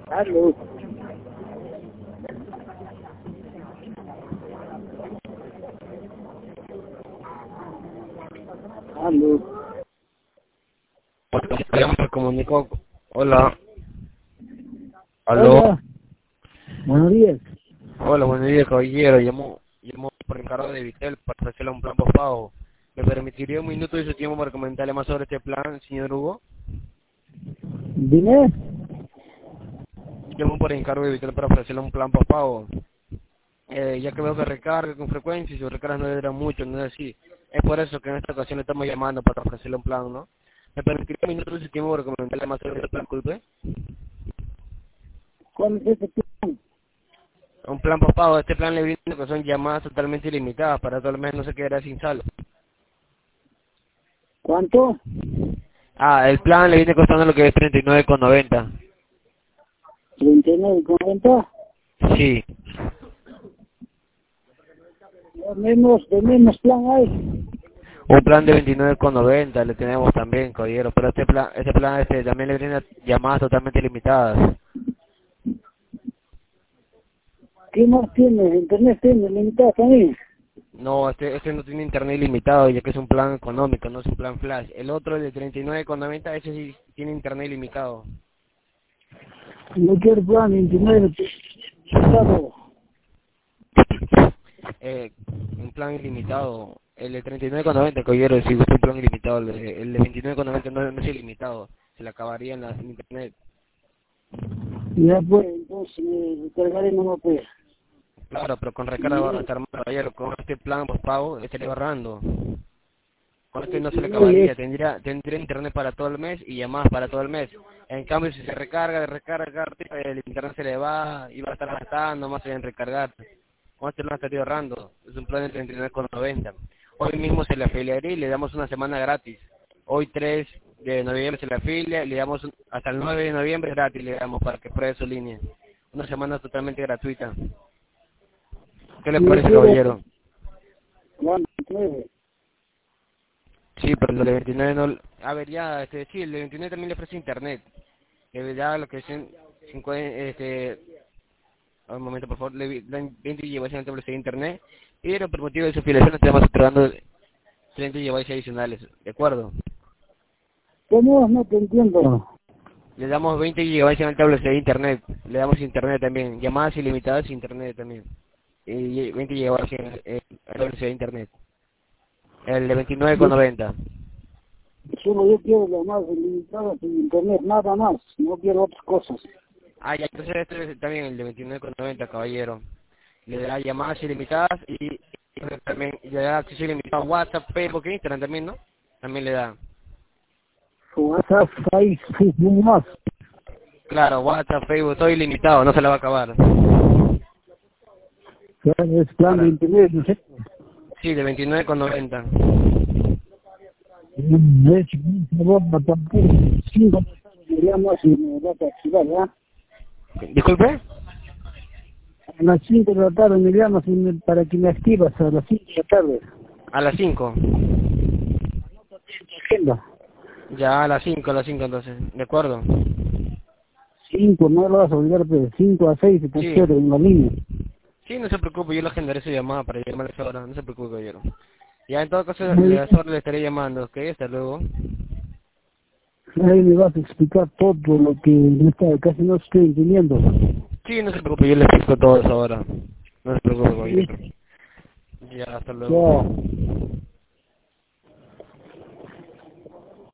Aló. Aló. Me comunicó. Hola. Aló. Hola. Buenos días. Hola, buenos días, caballero. Llamo por encargo de Vitel para ofrecerle un plan postpago. ¿Me permitiría un minuto de su tiempo para comentarle más sobre este plan, señor Hugo? Dime. Llamo por encargo de Vitel para ofrecerle un plan postpago. Ya que veo que recarga con frecuencia y sus recargas no le duran mucho, no es así. Es por eso que en esta ocasión le estamos llamando para ofrecerle un plan, ¿no? ¿Me permitiría un minuto de su tiempo para comentarle más sobre este plan, culpe? ¿Cuál es ese plan? Un plan postpago, este plan le viene que son llamadas totalmente ilimitadas, para todo el mes no se quedará sin saldo. ¿Cuánto? El plan le viene costando lo que es 39,90. 39,90. Sí. De menos plan hay. Un plan de 29,90 le tenemos también, caballero, pero este plan también le viene llamadas totalmente ilimitadas. ¿Qué más tiene? Internet tiene, limitado también. No, este no tiene internet ilimitado, ya que es un plan económico, no es un plan flash. El otro, el de 39,90, ese sí tiene internet ilimitado. No quiero plan de internet limitado. Un plan ilimitado. El de 39,90, caballero, si gusta un plan ilimitado. El de 29,90 no es ilimitado. Se le acabaría en internet. Ya pues, entonces me cargaré nomás pues. Claro, pero con recarga va a estar más, caballero. Con este plan postpago estaría ahorrando. Con este no se le acabaría. Tendría internet para todo el mes y llamadas para todo el mes. En cambio, si se recarga, el internet se le va y va a estar gastando más en recargar. Con este plan estaría ahorrando. Es un plan de 39,90. Hoy mismo se le afiliaría y le damos una semana gratis. Hoy 3 de noviembre se le afilia y le damos hasta el 9 de noviembre gratis, le damos para que pruebe su línea. Una semana totalmente gratuita. ¿Qué le Yo parece, quiero caballero? plan de 29. Sí, pero el de 29 no... A ver, ya, sí, el de 29 también le ofrece internet. Ya lo que es 50, un momento, por favor, le dan 20 GB de velocidad de internet. Pero por motivo de su afiliación estamos entregando 30 GB adicionales, ¿de acuerdo? ¿Cómo? No te entiendo. Le damos 20 GB de velocidad de internet. Le damos internet también. Llamadas ilimitadas y internet también. Y 20 GB de velocidad de internet. El de Yo 29,90. solo yo quiero llamadas ilimitadas sin internet, nada más. No quiero otras cosas. Ya, entonces este es también el de 29,90, caballero. Le da llamadas ilimitadas y también le da acceso ilimitado a WhatsApp, Facebook e Instagram también, ¿no? También le da. WhatsApp, Facebook, no más. Claro, WhatsApp, Facebook, todo ilimitado, no se la va a acabar. Ya es plan de Ahora, internet, no sé. sí, de 29,90. Es ropa tampoco. 5 me llamas y me vas a activar, ¿ya? Disculpe. A las 5 de la tarde me llamas para que me activas a las 5 de la tarde. A las 5. Agenda. Ya, a las 5 entonces, ¿de acuerdo? 5, no lo vas a olvidar, pero 5 a 6 te Sí. espero en la línea. Sí, no se preocupe, yo le agendaré su llamada para llamarle a esa hora, no se preocupe, caballero. Ya, en todo caso, Muy a esa bien. hora le estaré llamando, ¿ok? Hasta luego. Ahí me vas a explicar todo lo que casi no estoy entendiendo. Sí, no se preocupe, yo le explico todo eso ahora. No se preocupe, Sí. caballero. Ya, hasta luego. Chao.